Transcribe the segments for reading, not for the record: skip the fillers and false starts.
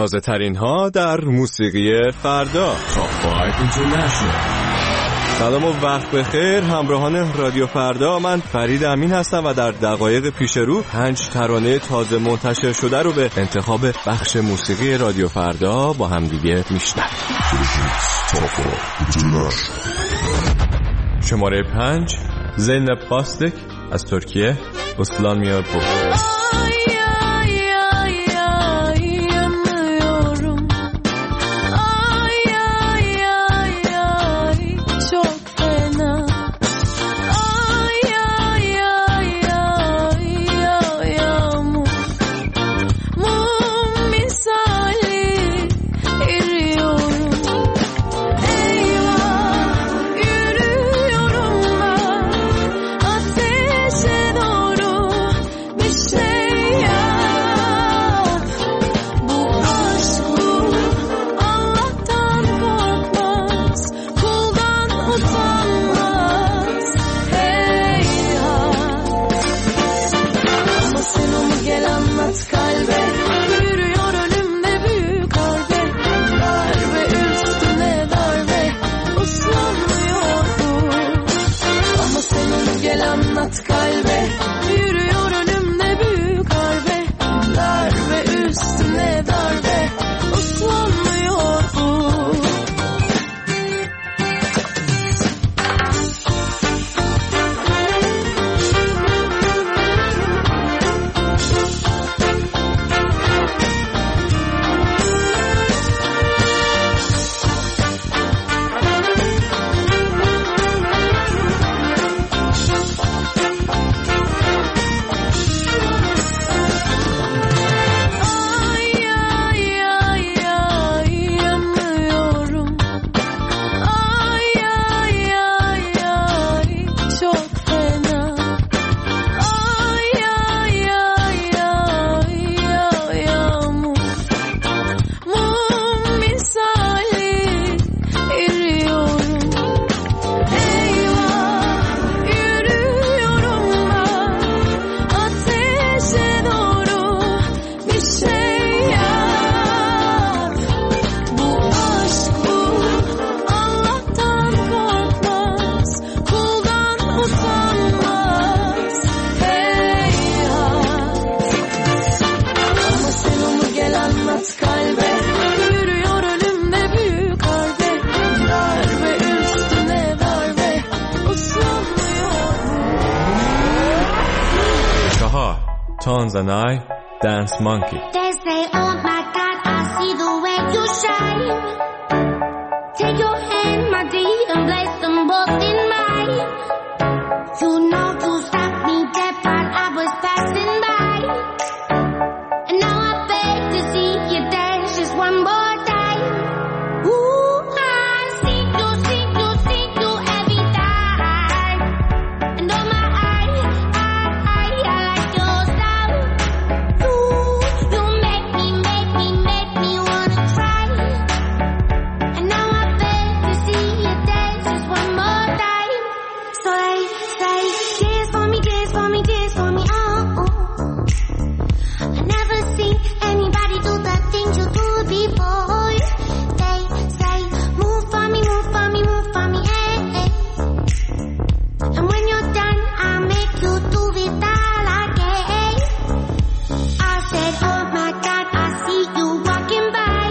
تازه ترین ها در موسیقی فردا. سلام و وقت بخیر همراهان رادیو فردا. من فرید امین هستم و در دقایق پیش رو 5 ترانه تازه منتشر شده رو به انتخاب بخش موسیقی رادیو فردا با هم دیگه میشنویم. شماره 5 زینب باستک از ترکیه، اسلان میار بود. Tones and I, Dance Monkey. They say, oh my God, I see the way you shine. Take your hand, my dear, and place them both in mine. You know you stopped me dead while I was passing by. And now I beg to see you dance just one more time. Ooh, I see you every time. And oh my, I like your style. You make me wanna try. And now I beg to see you dance just one more time. So they say, dance for me, dance for me, dance for me, oh. I never seen anybody do the things you do before. They say, move for me, move for me, move for me, eh, eh. And when you're done, I'll make you do it all again. I said, oh my God, I see you walking by.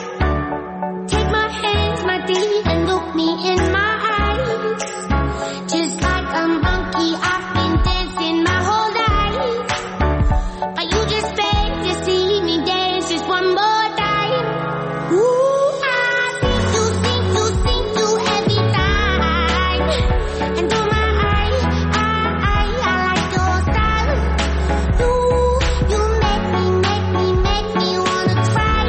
Take my hands, my dear, and look me in my eyes. Just like a monkey, I've been dancing my whole life. But you just beg to see me dance just one more time. Ooh, I see you every time. And oh my, I like your style. You make me wanna try.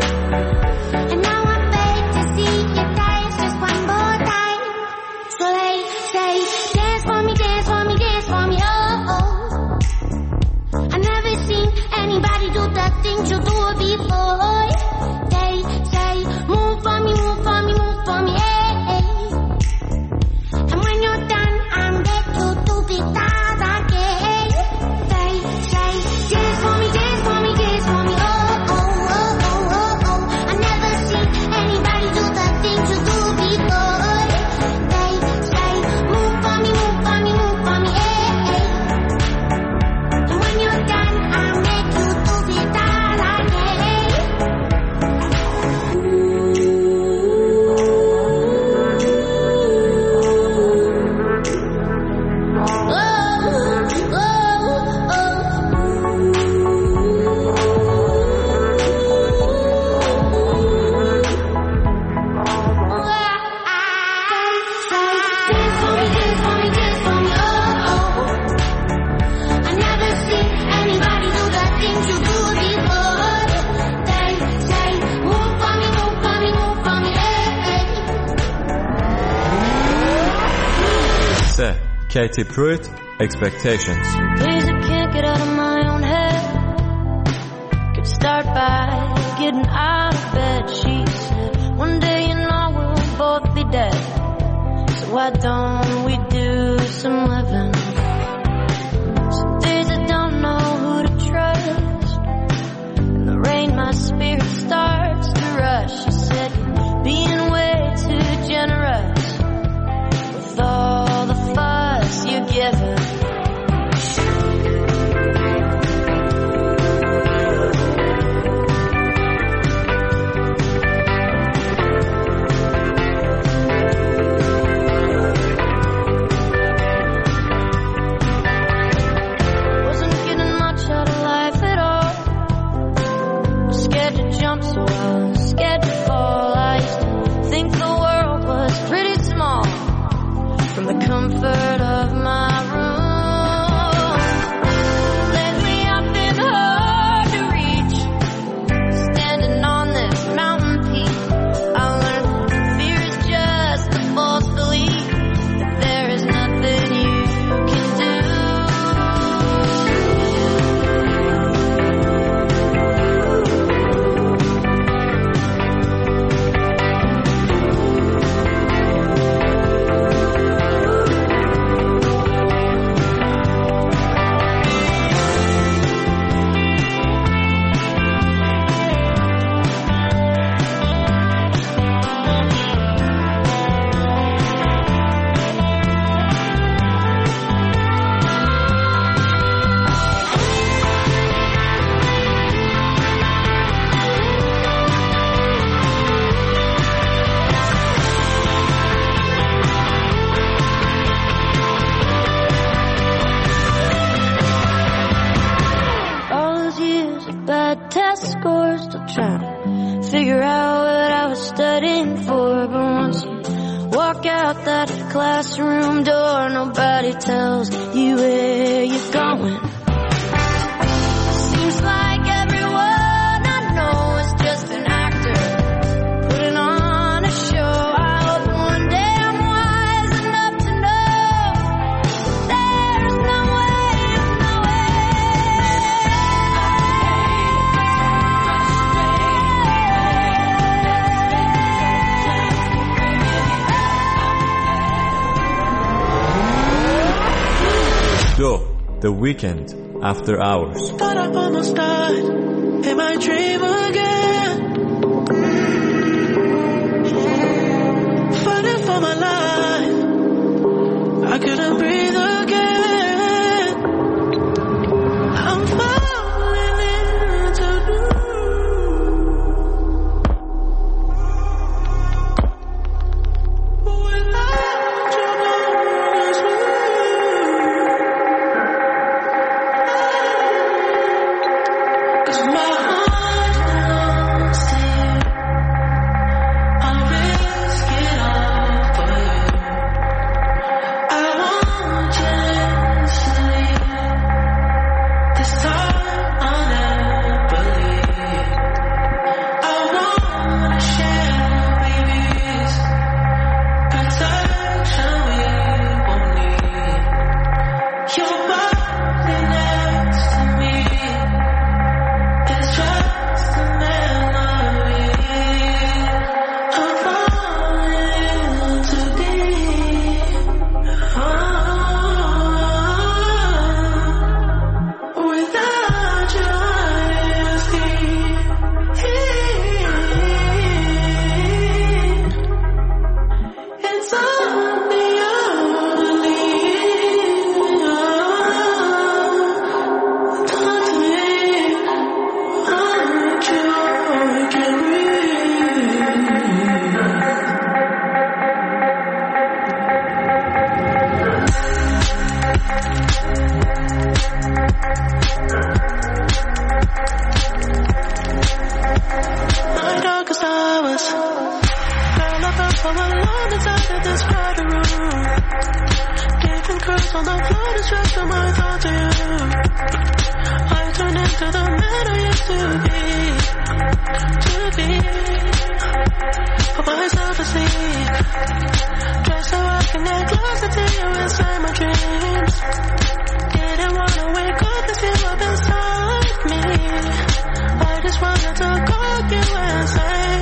And now I beg to see you dance just one more time. So they say, dance for me, dance for me, dance for me, oh, oh. I never seen anybody do the things you do before. They say, move for me, move for me, move for me, eh, eh. And when you're done, I'm back to do it all again. They say, dance for me, dance for me, dance for me, oh, oh, oh, oh, oh, Katy Pruitt, Expectations. Days I can't get out of my own head. Could start by getting out of bed. She said, one day you know we'll both be dead. So why don't we do some living? Some days I don't know who to trust. In the rain my spirit starts to rush. She said, you're being way too generous with all the fuss you're giving. So I was scared to fall. I used to think the world was pretty small from the comfort of my room. Lately I've been hard to reach, standing on this mountain peak. I learned that fear is just a false belief, that there is nothing you can do. Test scores, still trying to figure out what I was studying for. But once you walk out that classroom door, nobody tells you where you're going. Seems like everyone I know is just an actor putting on a show. I hope one day I'm wise enough to know there's no way of The Weeknd, After Hours. Thought I almost died in my dream again, fighting for my life. I couldn't breathe again. I'm falling into without you knows me. My heart belongs to you. I'll risk it all for you. I want you to leave. This time I'll never leave. I wanna share babies, protection we won't need. Your body next to me. It's just a memory. I'm falling too deep. Without your honesty, it's only talk to me. My darkest hours, found I felt so alone inside of this crowded room. Different curves on the floor, distracting my thoughts of you. I turned into the man I used to be. Put myself asleep, dressed so I can get closer to you inside my dreams. dreams. Didn't wanna wake up and see up inside me. I just wanted to call you and say,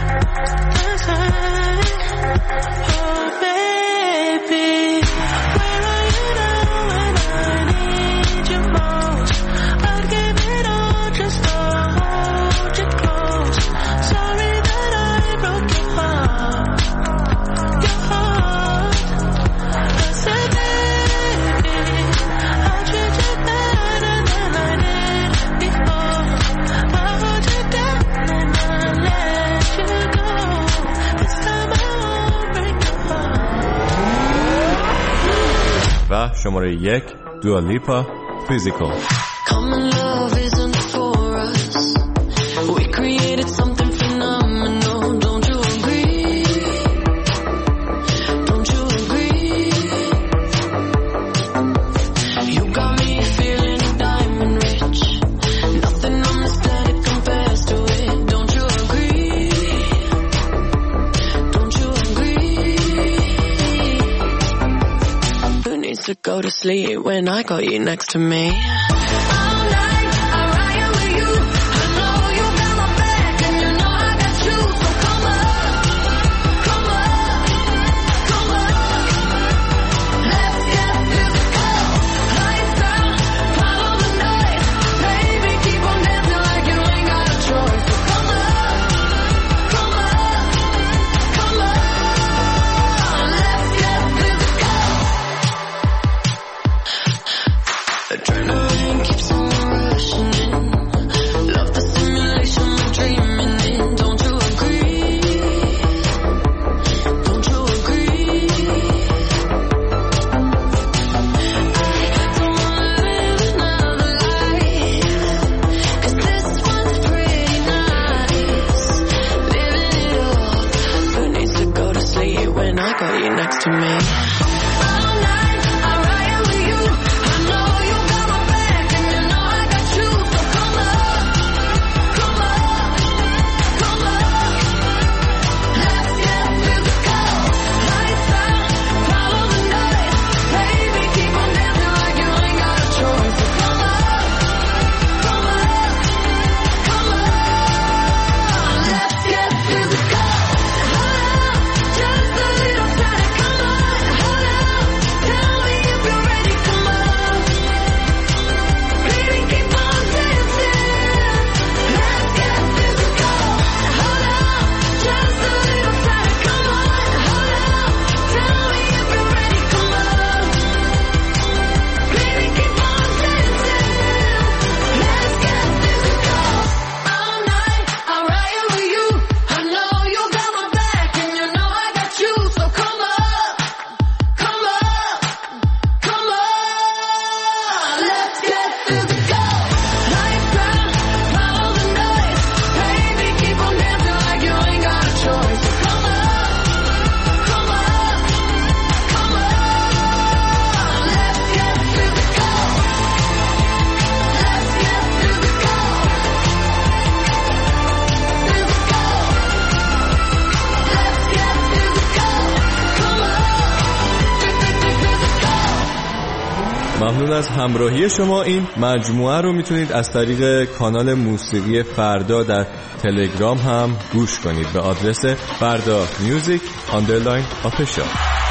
oh baby, where are you now when I need you most? I'd give it all just to hold you close. Sorry that I broke your heart. I said baby, I'll treat you better than I did before. I hold you down and I let you go. This time I won't break your heart. و شماره 1 دوا لیپا فیزیکال. Common love isn't for us. We created something phenomenal. Don't you agree? Don't you agree? You got me feeling diamond rich. Nothing on this planet compares to it. Don't you agree? Don't you agree? Who needs to go to sleep when I got you next to me? Adrenaline keeps on rushing in. Love the simulation we're dreaming in. Don't you agree? Don't you agree? I don't wanna live another life, 'cause this one's pretty nice. Living it up. Who needs to go to sleep when I got you next to me? ممنون از همراهی شما. این مجموعه رو میتونید از طریق کانال موسیقی فردا در تلگرام هم گوش کنید به آدرس فردا میوزیک _ official.